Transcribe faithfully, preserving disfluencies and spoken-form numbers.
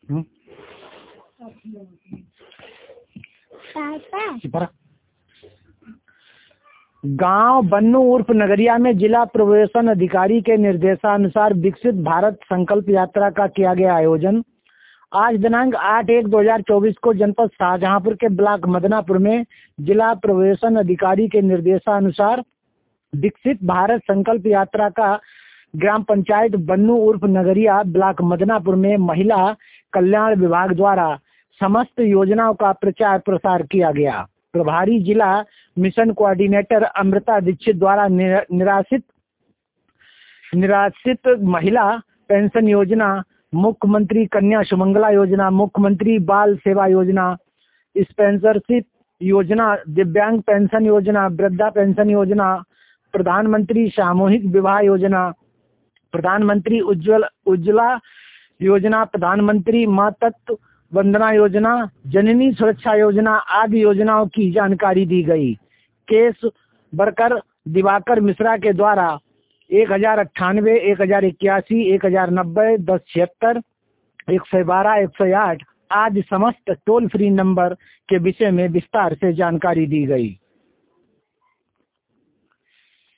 गांव बन्नू उर्फ नगरिया में जिला प्रशासन अधिकारी के निर्देशानुसार विकसित भारत संकल्प यात्रा का किया गया आयोजन। आज दिनांक आठ एक दो हजार चौबीस को जनपद शाहजहांपुर के ब्लॉक मदनापुर में जिला प्रशासन अधिकारी के निर्देशानुसार विकसित भारत संकल्प यात्रा का ग्राम पंचायत बन्नू उर्फ नगरिया ब्लॉक मदनापुर में महिला कल्याण विभाग द्वारा समस्त योजनाओं का प्रचार प्रसार किया गया। प्रभारी जिला मिशन कोऑर्डिनेटर अमृता दीक्षित द्वारा निराश्रित निराश्रित महिला पेंशन योजना, मुख्यमंत्री कन्या सुमंगला योजना, मुख्यमंत्री बाल सेवा योजना, स्पॉन्सरशिप योजना, दिव्यांग पेंशन योजना, वृद्धा पेंशन योजना, प्रधानमंत्री सामूहिक विवाह योजना, प्रधानमंत्री उज्ज्वल उज्ज्वला योजना, प्रधानमंत्री मातृत्व वंदना योजना, जननी सुरक्षा योजना आदि योजनाओं की जानकारी दी गई। केस वर्कर दिवाकर मिश्रा के द्वारा एक हजार अट्ठानवे, एक हजार इक्यासी, एक हजार नब्बे, दस छिहत्तर, एक सौ बारह, एक सौ आठ आदि समस्त टोल फ्री नंबर के विषय में विस्तार से जानकारी दी गई।